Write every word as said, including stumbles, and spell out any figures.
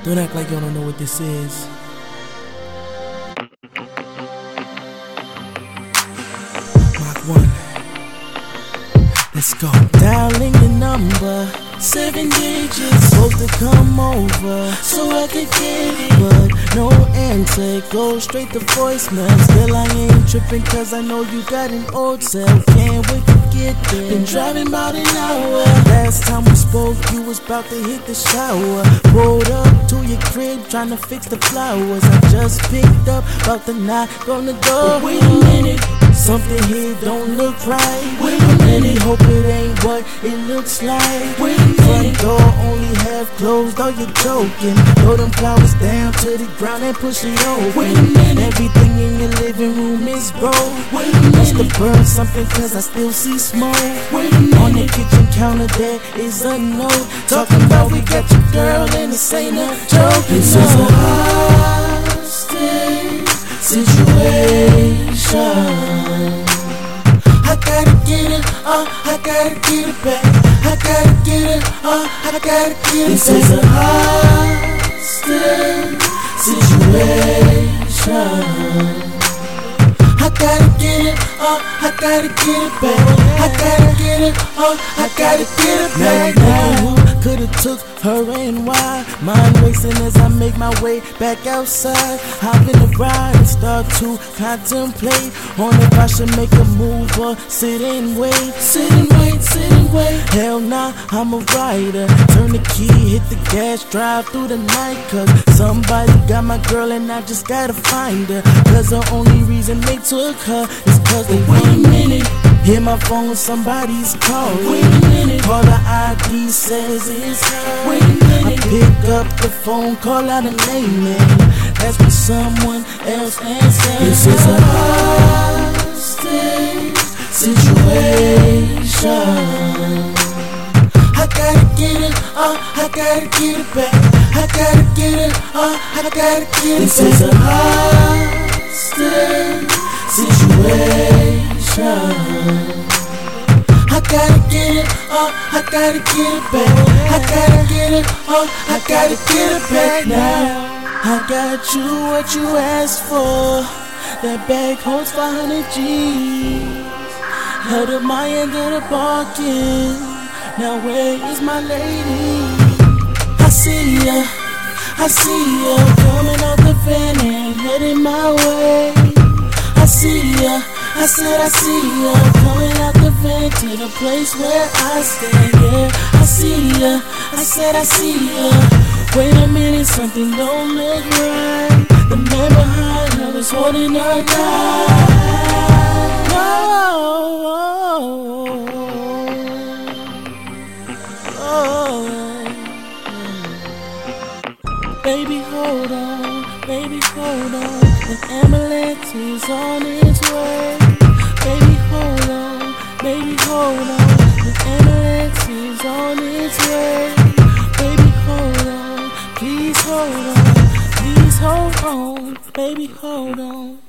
Don't act like y'all don't know what this is. Mark one. Let's go. Dialing your number, seven digits, supposed to come over so I could get it, but no answer, it goes straight to voicemail. Still I ain't tripping cause I know you got an old cell. Can't wait to get there. Been driving about an hour. Last time we spoke you was about to hit the shower. Pulled up to your crib trying to fix the flowers. I just picked up, about to knock on the door. But wait a minute, something here don't look right. Wait a minute, hope it ain't what it looks like. Wait a minute, front door only half closed, oh you're joking. Throw them flowers down to the ground and push it open. Wait a minute, everything in your living room is broke. Wait a minute, must have burned something cause I still see smoke. Wait a minute, on the kitchen counter there is a note talking about we got your girl and this ain't a joke. This is a hostage situation. I gotta get it, uh, I gotta get it back. I gotta get it, uh, I gotta get it back. This is a hostage situation. I gotta get it, uh, I gotta get it back. I gotta get it, uh, I gotta get it back. Now, who could've took her and why? Mind racing as I make my way back outside. Hop in the ride and start to contemplate on if I should make a move or sit and wait. Sit and wait, sit and wait. Hell nah, I'm a rider. Turn the key, hit the gas, drive through the night. Cause somebody got my girl and I just gotta find her. Cause the only reason they took her is cause they wait a minute. Hear my phone, somebody's calling. Wait a minute, call the I D says it's her. Wait a minute, I pick up the phone, call out a name and that's when someone else answers. This is a hostage situation. I gotta get it, uh, I gotta get it back. I gotta get it, uh, I gotta get it back. This is a hostage situation. I gotta get it, uh, I gotta get it back. I gotta get it, uh, I gotta get it back now. I got you what you asked for. That bag holds five hundred G's. Held up my end of the bargain. Now where is my lady? I see ya, I see ya coming out the van and heading my way. I see ya, I said I see ya coming out the van to the place where I stay. Yeah, I see ya, I said I see ya. Wait a minute, something don't look right. The man behind her was holding her down. Oh, oh, oh. Baby, hold on, baby, hold on. The ambulance is on its way. Baby, hold on, baby, hold on. The ambulance is on its way. Baby, hold on, please hold on, please hold on. Baby, hold on.